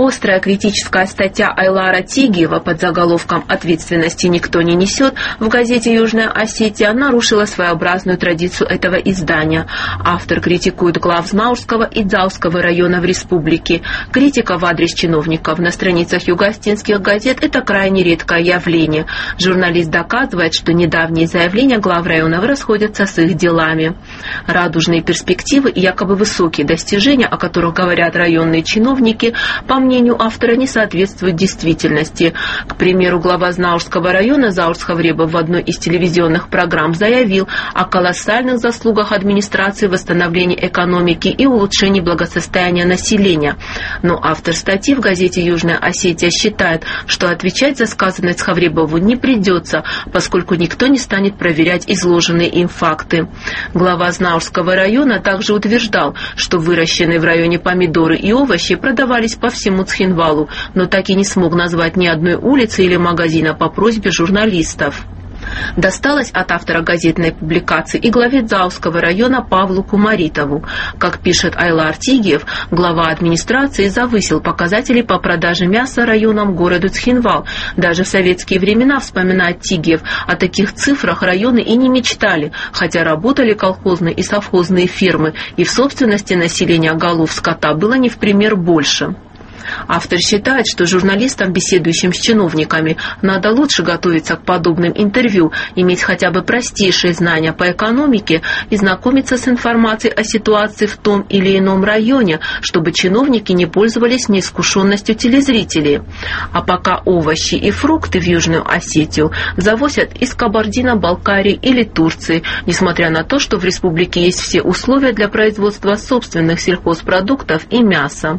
Острая критическая статья Айлара Тигиева под заголовком «Ответственности никто не несет» в газете «Южная Осетия» нарушила своеобразную традицию этого издания. Автор критикует глав Знаурского и Дзауского района в республике. Критика в адрес чиновников на страницах юго-осетинских газет – это крайне редкое явление. Журналист доказывает, что недавние заявления глав районов расходятся с их делами. Радужные перспективы и якобы высокие достижения, о которых говорят районные чиновники, по мнению автора, не соответствует действительности. К примеру, глава Знаурского района Заур Схавребов в одной из телевизионных программ заявил о колоссальных заслугах администрации в восстановлении экономики и улучшении благосостояния населения. Но автор статьи в газете «Южная Осетия» считает, что отвечать за сказанное Схавребову не придется, поскольку никто не станет проверять изложенные им факты. Глава Знаурского района также утверждал, что выращенные в районе помидоры и овощи продавались по всему Цхинвалу, но так и не смог назвать ни одной улицы или магазина по просьбе журналистов. Досталось от автора газетной публикации и главе Дзауского района Павлу Кумаритову. Как пишет Айлар Тигиев, глава администрации завысил показатели по продаже мяса районам города Цхинвал. Даже в советские времена, вспоминает Тигиев, о таких цифрах районы и не мечтали, хотя работали колхозные и совхозные фермы, и в собственности населения голов скота было не в пример больше. Автор считает, что журналистам, беседующим с чиновниками, надо лучше готовиться к подобным интервью, иметь хотя бы простейшие знания по экономике и знакомиться с информацией о ситуации в том или ином районе, чтобы чиновники не пользовались неискушенностью телезрителей. А пока овощи и фрукты в Южную Осетию завозят из Кабардино-Балкарии или Турции, несмотря на то, что в республике есть все условия для производства собственных сельхозпродуктов и мяса.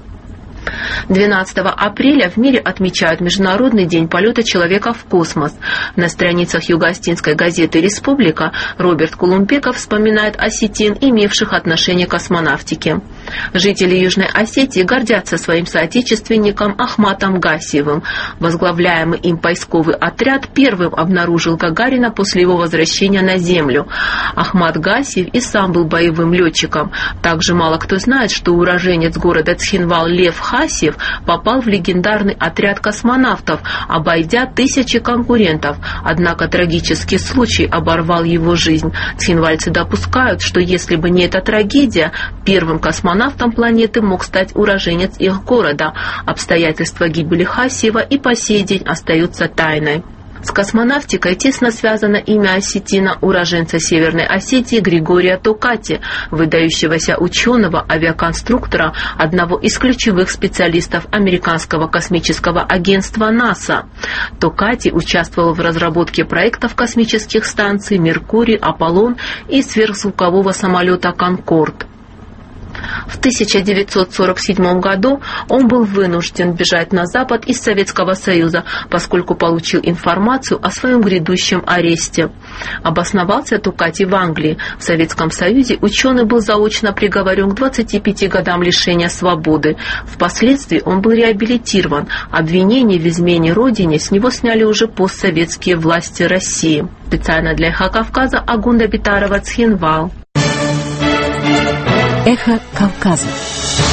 12 апреля в мире отмечают Международный день полета человека в космос. На страницах юго-осетинской газеты «Республика» Роберт Кулумбеков вспоминает осетин, имевших отношение к космонавтике. Жители Южной Осетии гордятся своим соотечественником Ахматом Гасиевым. Возглавляемый им поисковый отряд первым обнаружил Гагарина после его возвращения на Землю. Ахмат Гасиев и сам был боевым летчиком. Также мало кто знает, что уроженец города Цхинвал Лев Хасиев попал в легендарный отряд космонавтов, обойдя тысячи конкурентов. Однако трагический случай оборвал его жизнь. Цхинвальцы допускают, что если бы не эта трагедия, первым космонавтом планеты мог стать уроженец их города. Обстоятельства гибели Хасиева и по сей день остаются тайной. С космонавтикой тесно связано имя осетина, уроженца Северной Осетии Григория Токати, выдающегося ученого, авиаконструктора, одного из ключевых специалистов американского космического агентства НАСА. Токати участвовал в разработке проектов космических станций «Меркурий», «Аполлон» и сверхзвукового самолета «Конкорд». В 1947 году он был вынужден бежать на Запад из Советского Союза, поскольку получил информацию о своем грядущем аресте. Обосновался Токати в Англии. В Советском Союзе ученый был заочно приговорен к 25 годам лишения свободы. Впоследствии он был реабилитирован. Обвинение в измене родине с него сняли уже постсоветские власти России. Специально для «Эхо Кавказа» Агунда Битарова, Цхинвал. Эхо Кавказа.